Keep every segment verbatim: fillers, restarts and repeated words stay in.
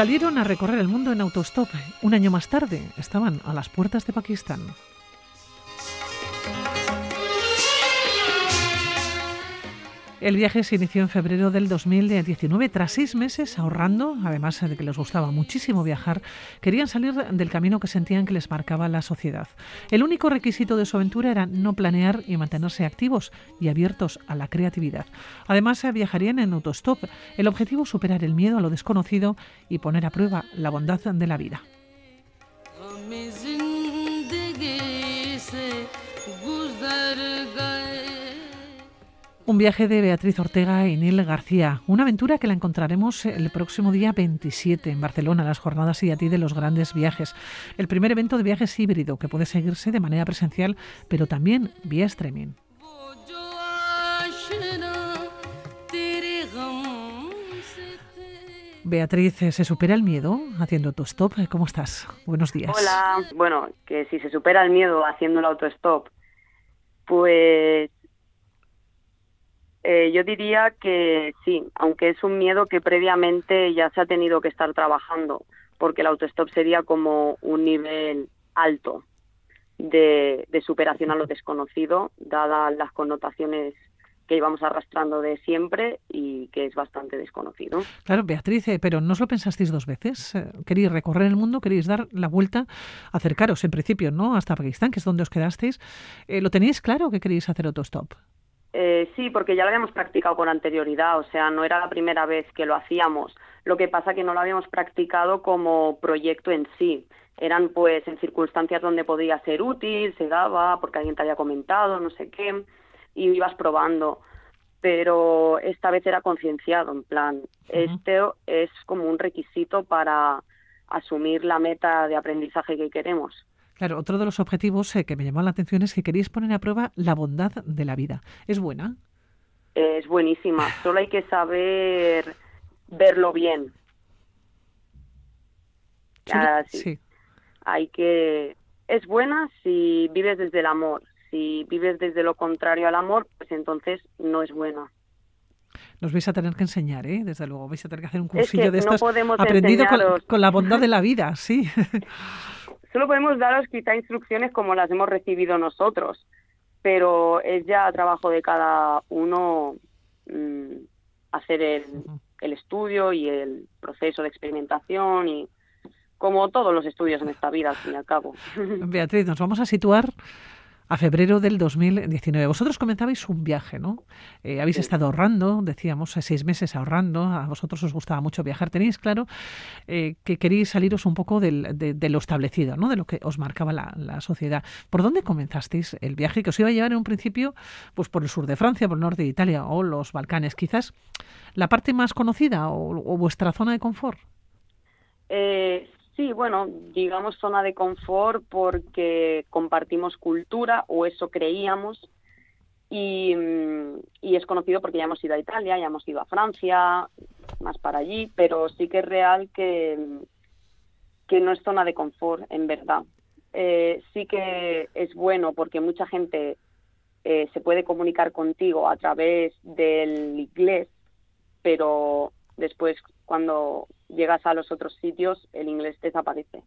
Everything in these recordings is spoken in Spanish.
Salieron a recorrer el mundo en autostop. Un año más tarde estaban a las puertas de Pakistán. El viaje se inició en febrero del dos mil diecinueve. Tras seis meses ahorrando, además de que les gustaba muchísimo viajar, querían salir del camino que sentían que les marcaba la sociedad. El único requisito de su aventura era no planear y mantenerse activos y abiertos a la creatividad. Además, viajarían en autostop. El objetivo, superar el miedo a lo desconocido y poner a prueba la bondad de la vida. Un viaje de Beatriz Ortega y Nil García, una aventura que la encontraremos el próximo día veintisiete en Barcelona, las jornadas I A T I de los grandes viajes. El primer evento de viajes híbrido que puede seguirse de manera presencial, pero también vía streaming. Beatriz, ¿se supera el miedo haciendo autostop? ¿Cómo estás? Buenos días. Hola. Bueno, que si se supera el miedo haciendo el autostop, pues Eh, yo diría que sí, aunque es un miedo que previamente ya se ha tenido que estar trabajando, porque el autostop sería como un nivel alto de, de superación a lo desconocido, dadas las connotaciones que íbamos arrastrando de siempre y que es bastante desconocido. Claro, Beatriz, eh, pero ¿no os lo pensasteis dos veces? Eh, ¿Queréis recorrer el mundo? ¿Queréis dar la vuelta? Acercaros en principio, ¿no?, hasta Pakistán, que es donde os quedasteis. Eh, ¿Lo teníais claro que queréis hacer autostop? Eh, sí, porque ya lo habíamos practicado con anterioridad, o sea, no era la primera vez que lo hacíamos. Lo que pasa que no lo habíamos practicado como proyecto en sí. Eran pues en circunstancias donde podía ser útil, se daba, porque alguien te había comentado, no sé qué, y ibas probando. Pero esta vez era concienciado, en plan, uh-huh. Este es como un requisito para asumir la meta de aprendizaje que queremos. Claro, otro de los objetivos eh, que me llamó la atención es que queréis poner a prueba la bondad de la vida. ¿Es buena? Es buenísima, solo hay que saber verlo bien. Ah, sí. sí. Hay que... Es buena si vives desde el amor. Si vives desde lo contrario al amor, pues entonces no es buena. Nos vais a tener que enseñar, ¿eh? Desde luego, vais a tener que hacer un cursillo es que de estos no podemos aprendido enseñaros... con, con la bondad de la vida, sí. Solo podemos daros quizá instrucciones como las hemos recibido nosotros, pero es ya trabajo de cada uno mmm, hacer el, el estudio y el proceso de experimentación y como todos los estudios en esta vida, al fin y al cabo. Beatriz, nos vamos a situar a febrero del dos mil diecinueve. Vosotros comenzabais un viaje, ¿no? Eh, habéis sí. estado ahorrando, decíamos, seis meses ahorrando. A vosotros os gustaba mucho viajar. Tenéis claro eh, que queréis saliros un poco del, de, de lo establecido, ¿no?, de lo que os marcaba la, la sociedad. ¿Por dónde comenzasteis el viaje que os iba a llevar en un principio pues por el sur de Francia, por el norte de Italia o los Balcanes? Quizás la parte más conocida o, o vuestra zona de confort. Eh, Sí, bueno, digamos zona de confort porque compartimos cultura, o eso creíamos, y, y es conocido porque ya hemos ido a Italia, ya hemos ido a Francia, más para allí, pero sí que es real que, que no es zona de confort, en verdad. Eh, sí que es bueno porque mucha gente eh, se puede comunicar contigo a través del inglés, pero después cuando llegas a los otros sitios el inglés desaparece.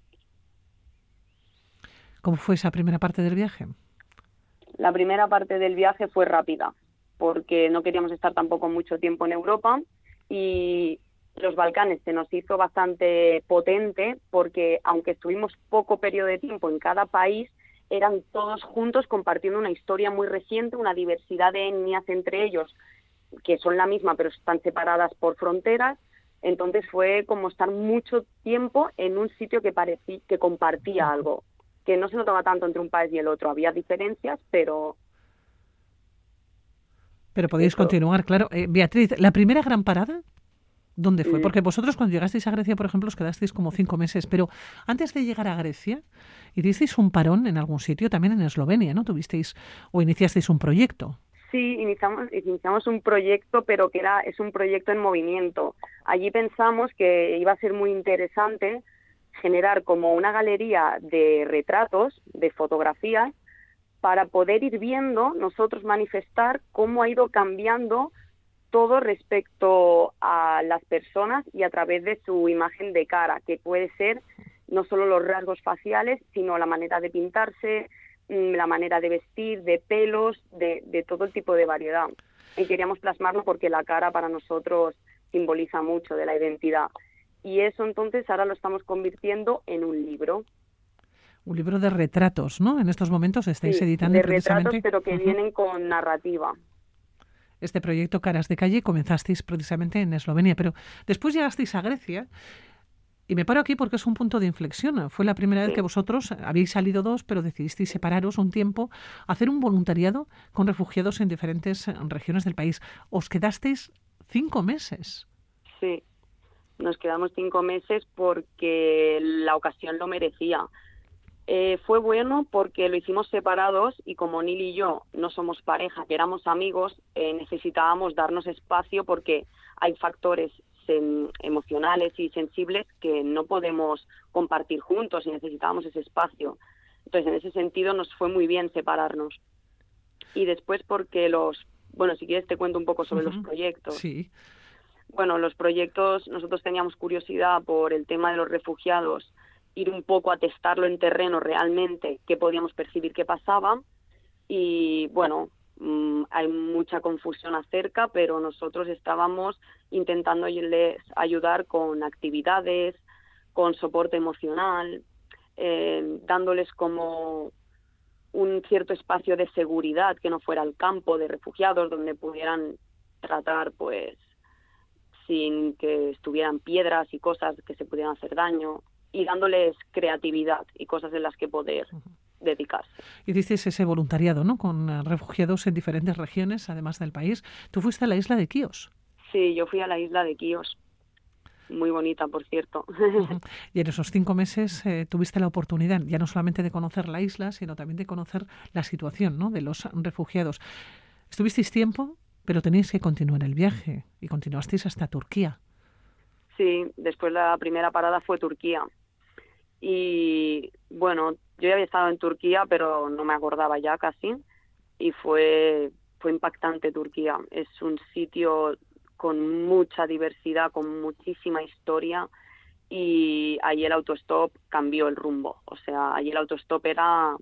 ¿Cómo fue esa primera parte del viaje? La primera parte del viaje fue rápida, porque no queríamos estar tampoco mucho tiempo en Europa y los Balcanes se nos hizo bastante potente porque aunque estuvimos poco periodo de tiempo en cada país, eran todos juntos compartiendo una historia muy reciente, una diversidad de etnias entre ellos que son la misma pero están separadas por fronteras. Entonces fue como estar mucho tiempo en un sitio que parecía que compartía algo, que no se notaba tanto entre un país y el otro. Había diferencias, pero... Pero podéis eso. continuar, claro. Eh, Beatriz, ¿la primera gran parada dónde fue? Porque vosotros cuando llegasteis a Grecia, por ejemplo, os quedasteis como cinco meses, pero antes de llegar a Grecia, ¿hicisteis un parón en algún sitio? También en Eslovenia, ¿no? ¿Tuvisteis o iniciasteis un proyecto? Sí, iniciamos, iniciamos un proyecto, pero que era es un proyecto en movimiento. Allí pensamos que iba a ser muy interesante generar como una galería de retratos, de fotografías, para poder ir viendo, nosotros manifestar cómo ha ido cambiando todo respecto a las personas y a través de su imagen de cara, que puede ser no solo los rasgos faciales, sino la manera de pintarse, la manera de vestir, de pelos, de, de todo el tipo de variedad. Y queríamos plasmarlo porque la cara para nosotros simboliza mucho de la identidad. Y eso entonces ahora lo estamos convirtiendo en un libro. Un libro de retratos, ¿no? En estos momentos estáis Sí, editando de precisamente... retratos, pero que uh-huh. vienen con narrativa. Este proyecto Caras de Calle comenzasteis precisamente en Eslovenia, pero después llegasteis a Grecia. Y me paro aquí porque es un punto de inflexión. Fue la primera Sí. vez que vosotros, habéis salido dos, pero decidisteis separaros un tiempo, hacer un voluntariado con refugiados en diferentes regiones del país. Os quedasteis cinco meses. Sí, nos quedamos cinco meses porque la ocasión lo merecía. Eh, fue bueno porque lo hicimos separados y como Nil y yo no somos pareja, que éramos amigos, eh, necesitábamos darnos espacio porque hay factores emocionales y sensibles que no podemos compartir juntos y necesitábamos ese espacio. Entonces, en ese sentido, nos fue muy bien separarnos. Y después porque los... Bueno, si quieres te cuento un poco sobre uh-huh. los proyectos. Sí. Bueno, los proyectos, nosotros teníamos curiosidad por el tema de los refugiados, ir un poco a testarlo en terreno realmente, qué podíamos percibir que pasaba. Y, bueno... hay mucha confusión acerca, pero nosotros estábamos intentándoles ayudar con actividades, con soporte emocional, eh, dándoles como un cierto espacio de seguridad que no fuera el campo de refugiados, donde pudieran tratar pues sin que estuvieran piedras y cosas que se pudieran hacer daño, y dándoles creatividad y cosas en las que poder dedicarse. Hicisteis ese voluntariado, ¿no?, con refugiados en diferentes regiones, además del país. Tú fuiste a la isla de Quíos. Sí, yo fui a la isla de Quíos. Muy bonita, por cierto. Uh-huh. Y en esos cinco meses eh, tuviste la oportunidad ya no solamente de conocer la isla, sino también de conocer la situación, ¿no?, de los refugiados. Estuvisteis tiempo, pero tenéis que continuar el viaje y continuasteis hasta Turquía. Sí, después la primera parada fue Turquía. Y bueno, yo ya había estado en Turquía, pero no me acordaba ya casi, y fue, fue impactante Turquía. Es un sitio con mucha diversidad, con muchísima historia, y allí el autostop cambió el rumbo. O sea, allí el autostop era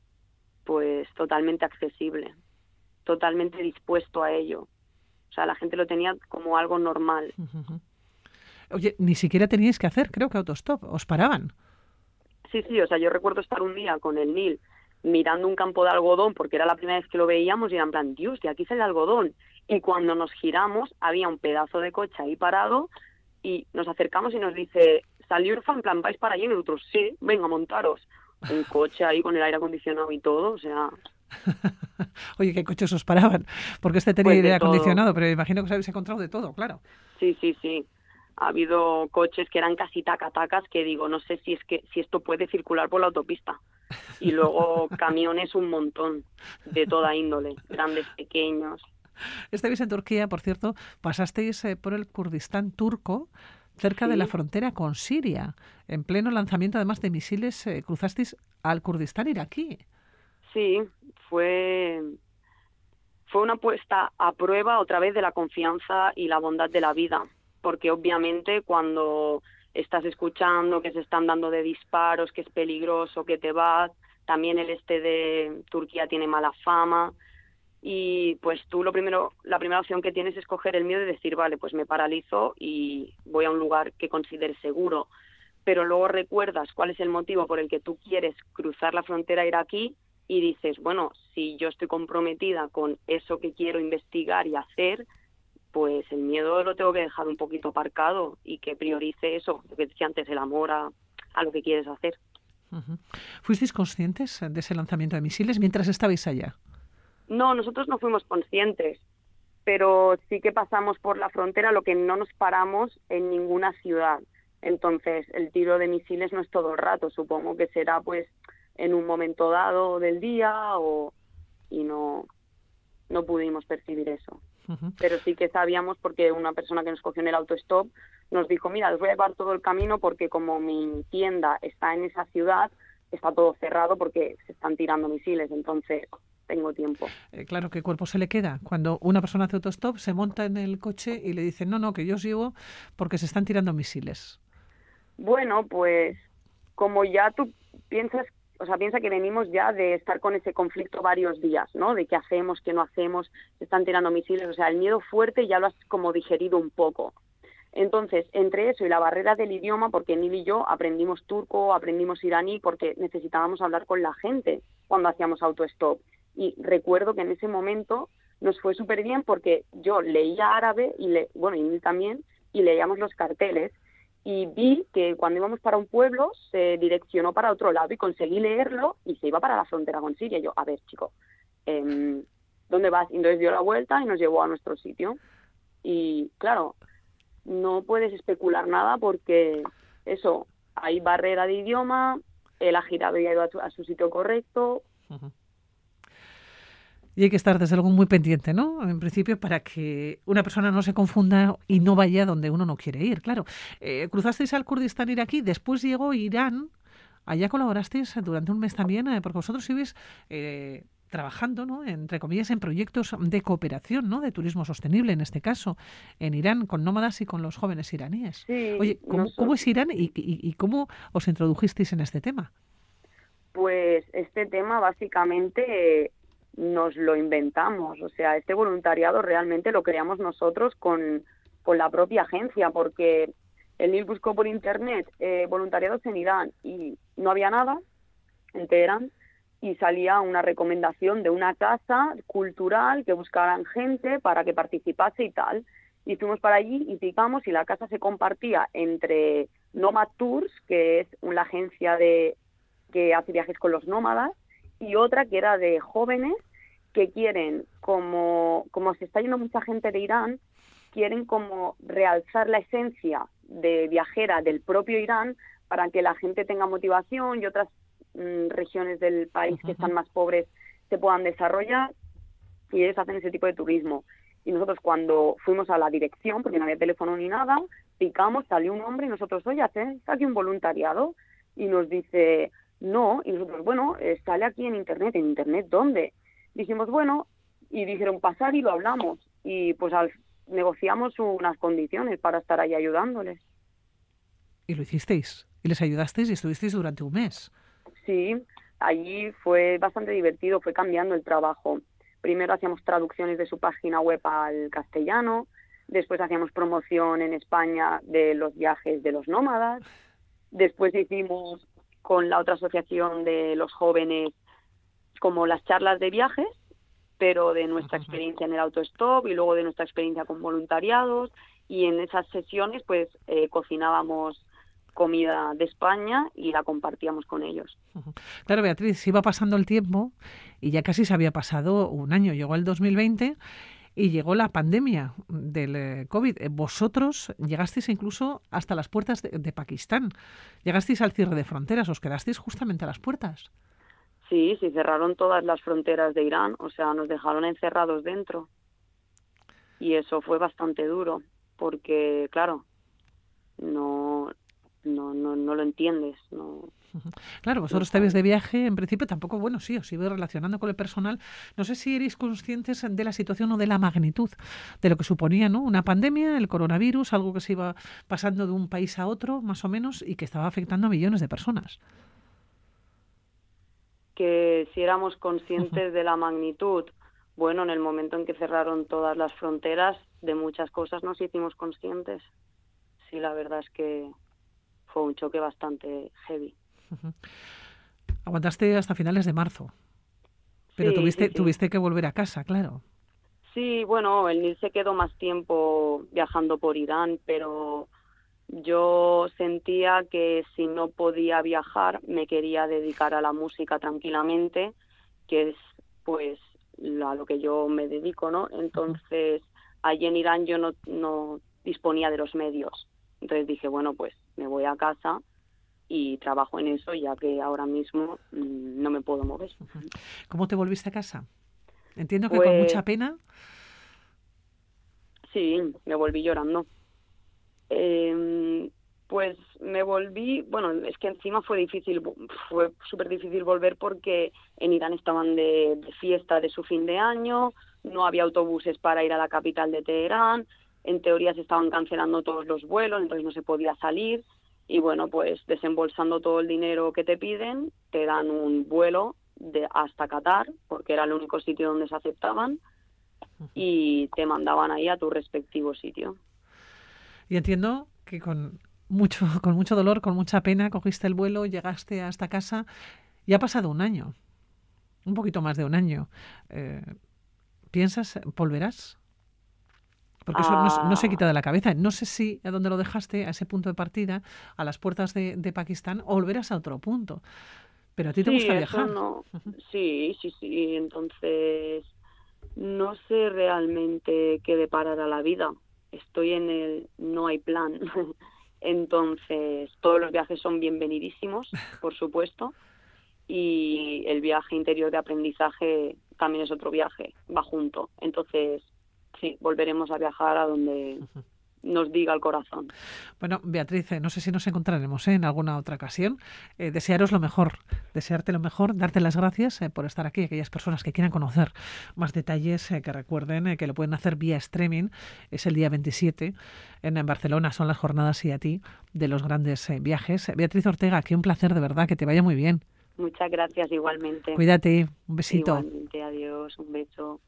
pues totalmente accesible, totalmente dispuesto a ello. O sea, la gente lo tenía como algo normal. Uh-huh. Oye, ni siquiera teníais que hacer, creo que autostop, os paraban. Sí, sí, o sea, yo recuerdo estar un día con el Nil mirando un campo de algodón, porque era la primera vez que lo veíamos, y era en plan, Dios, de aquí sale algodón. Y cuando nos giramos, había un pedazo de coche ahí parado, y nos acercamos y nos dice, salió Urfa, en plan, ¿vais para allí? Y nosotros, sí, venga, montaros. Un coche ahí con el aire acondicionado y todo, o sea... Oye, ¿qué coches os paraban? Porque este tenía pues aire acondicionado, pero imagino que os habéis encontrado de todo, claro. Sí, sí, sí. Ha habido coches que eran casi tacatacas que digo, no sé si es que si esto puede circular por la autopista. Y luego camiones un montón, de toda índole, grandes, pequeños. Estabais en Turquía, por cierto, pasasteis eh, por el Kurdistán turco, cerca sí. de la frontera con Siria. En pleno lanzamiento, además de misiles, eh, cruzasteis al Kurdistán iraquí. Sí, fue... fue una puesta a prueba otra vez de la confianza y la bondad de la vida. Porque obviamente cuando estás escuchando que se están dando de disparos, que es peligroso, que te vas, también el este de Turquía tiene mala fama, y pues tú lo primero, la primera opción que tienes es coger el miedo y decir, vale, pues me paralizo y voy a un lugar que consideres seguro, pero luego recuerdas cuál es el motivo por el que tú quieres cruzar la frontera iraquí y dices, bueno, si yo estoy comprometida con eso que quiero investigar y hacer, pues el miedo lo tengo que dejar un poquito aparcado y que priorice eso, lo que decía antes, el amor a, a lo que quieres hacer. Uh-huh. ¿Fuisteis conscientes de ese lanzamiento de misiles mientras estabais allá? No, nosotros no fuimos conscientes, pero sí que pasamos por la frontera, lo que no nos paramos en ninguna ciudad. Entonces, el tiro de misiles no es todo el rato, supongo que será pues en un momento dado del día o y no, no pudimos percibir eso. Uh-huh. Pero sí que sabíamos porque una persona que nos cogió en el autostop nos dijo, mira, os voy a llevar todo el camino porque como mi tienda está en esa ciudad, está todo cerrado porque se están tirando misiles. Entonces, tengo tiempo. Eh, claro, ¿qué cuerpo se le queda? Cuando una persona hace autostop, se monta en el coche y le dicen, no, no, que yo os llevo porque se están tirando misiles. Bueno, pues como ya tú piensas, o sea, piensa que venimos ya de estar con ese conflicto varios días, ¿no? De qué hacemos, qué no hacemos, se están tirando misiles, o sea, el miedo fuerte ya lo has como digerido un poco. Entonces, entre eso y la barrera del idioma, porque Nil y yo aprendimos turco, aprendimos iraní, porque necesitábamos hablar con la gente cuando hacíamos autostop. Y recuerdo que en ese momento nos fue súper bien porque yo leía árabe, y le, bueno, y Nil también, y leíamos los carteles, y vi que cuando íbamos para un pueblo se direccionó para otro lado y conseguí leerlo y se iba para la frontera con Siria. Y yo, a ver, chico, eh, ¿dónde vas? Y entonces dio la vuelta y nos llevó a nuestro sitio. Y claro, no puedes especular nada porque eso, hay barrera de idioma, él ha girado y ha ido a, tu, a su sitio correcto. Uh-huh. Y hay que estar, desde luego, muy pendiente, ¿no? En principio, para que una persona no se confunda y no vaya donde uno no quiere ir, claro. Eh, cruzasteis al Kurdistán iraquí, después llegó Irán. Allá colaborasteis durante un mes también, eh, porque vosotros ibais eh, trabajando, ¿no?, entre comillas, en proyectos de cooperación, ¿no?, de turismo sostenible, en este caso, en Irán, con nómadas y con los jóvenes iraníes. Sí, Oye, ¿cómo, nosotros... ¿cómo es Irán y, y, y cómo os introdujisteis en este tema? Pues este tema básicamente... Eh, nos lo inventamos, o sea, este voluntariado realmente lo creamos nosotros con, con la propia agencia, porque el Nil buscó por internet eh, voluntariados en Irán y no había nada en Teherán, y salía una recomendación de una casa cultural que buscaran gente para que participase y tal, y fuimos para allí y picamos, y la casa se compartía entre Nomad Tours, que es una agencia de que hace viajes con los nómadas, y otra que era de jóvenes que quieren, como, como se está yendo mucha gente de Irán, quieren como realzar la esencia de viajera del propio Irán para que la gente tenga motivación y otras mmm, regiones del país que están más pobres se puedan desarrollar, y ellos hacen ese tipo de turismo. Y nosotros cuando fuimos a la dirección, porque no había teléfono ni nada, picamos, salió un hombre y nosotros, oye, ¿haces aquí un voluntariado? Y nos dice... No, y nosotros, bueno, eh, sale aquí en internet. ¿En internet dónde? Dijimos, bueno, y dijeron pasar y lo hablamos. Y pues al, negociamos unas condiciones para estar ahí ayudándoles. Y lo hicisteis, y les ayudasteis y estuvisteis durante un mes. Sí, allí fue bastante divertido, fue cambiando el trabajo. Primero hacíamos traducciones de su página web al castellano, después hacíamos promoción en España de los viajes de los nómadas, después hicimos... con la otra asociación de los jóvenes, como las charlas de viajes, pero de nuestra experiencia en el autostop y luego de nuestra experiencia con voluntariados, y en esas sesiones pues eh, cocinábamos comida de España y la compartíamos con ellos. Claro, Beatriz, iba pasando el tiempo y ya casi se había pasado un año, llegó el dos mil veinte y llegó la pandemia del COVID. Vosotros llegasteis incluso hasta las puertas de, de Pakistán. Llegasteis al cierre de fronteras, os quedasteis justamente a las puertas. Sí, sí, cerraron todas las fronteras de Irán, o sea, nos dejaron encerrados dentro. Y eso fue bastante duro, porque, claro, no, no, no, no lo entiendes, no... Claro, vosotros estabais de viaje, en principio tampoco, bueno, sí, os ibais relacionando con el personal. No sé si erais conscientes de la situación o de la magnitud de lo que suponía, ¿no?, una pandemia, el coronavirus, algo que se iba pasando de un país a otro, más o menos, y que estaba afectando a millones de personas. Que si éramos conscientes de la magnitud, bueno, en el momento en que cerraron todas las fronteras, de muchas cosas nos hicimos conscientes. Sí, la verdad es que fue un choque bastante heavy. Uh-huh. Aguantaste hasta finales de marzo, pero sí, tuviste, sí, sí. tuviste que volver a casa, claro. Sí, bueno, el Nil se quedó más tiempo viajando por Irán, pero yo sentía que si no podía viajar me quería dedicar a la música tranquilamente, que es pues a lo que yo me dedico, ¿no? Entonces, allí en Irán yo no, no disponía de los medios. Entonces dije, bueno, pues me voy a casa y trabajo en eso, ya que ahora mismo mmm, no me puedo mover. ¿Cómo te volviste a casa? Entiendo que pues, con mucha pena. Sí, me volví llorando. Eh, Pues me volví, bueno, es que encima fue difícil, fue súper difícil volver porque en Irán estaban de, de fiesta de su fin de año, no había autobuses para ir a la capital de Teherán, en teoría se estaban cancelando todos los vuelos, entonces no se podía salir y bueno, pues desembolsando todo el dinero que te piden, te dan un vuelo de hasta Qatar, porque era el único sitio donde se aceptaban y te mandaban ahí a tu respectivo sitio. Y entiendo que con mucho, con mucho dolor, con mucha pena, cogiste el vuelo, llegaste hasta casa y ha pasado un año, un poquito más de un año. Eh, ¿Piensas, volverás? Porque eso no, no se Ah, quita de la cabeza. No sé si a dónde lo dejaste, a ese punto de partida, a las puertas de, de Pakistán, o volverás a otro punto. Pero a ti te sí, gusta eso viajar. no, sí, sí, sí, entonces no sé realmente qué deparará la vida. Estoy en el no hay plan. Entonces, todos los viajes son bienvenidísimos, por supuesto, y el viaje interior de aprendizaje también es otro viaje, va junto. Entonces, sí, volveremos a viajar a donde nos diga el corazón. Bueno, Beatriz, eh, no sé si nos encontraremos, ¿eh? En alguna otra ocasión. Eh, desearos lo mejor, desearte lo mejor, darte las gracias eh, por estar aquí. Aquellas personas que quieran conocer más detalles, eh, que recuerden eh, que lo pueden hacer vía streaming. Es el día veintisiete en, en Barcelona, son las jornadas y a ti de los grandes eh, viajes. Beatriz Ortega, que un placer de verdad, que te vaya muy bien. Muchas gracias igualmente. Cuídate, un besito. Igualmente, adiós, un beso.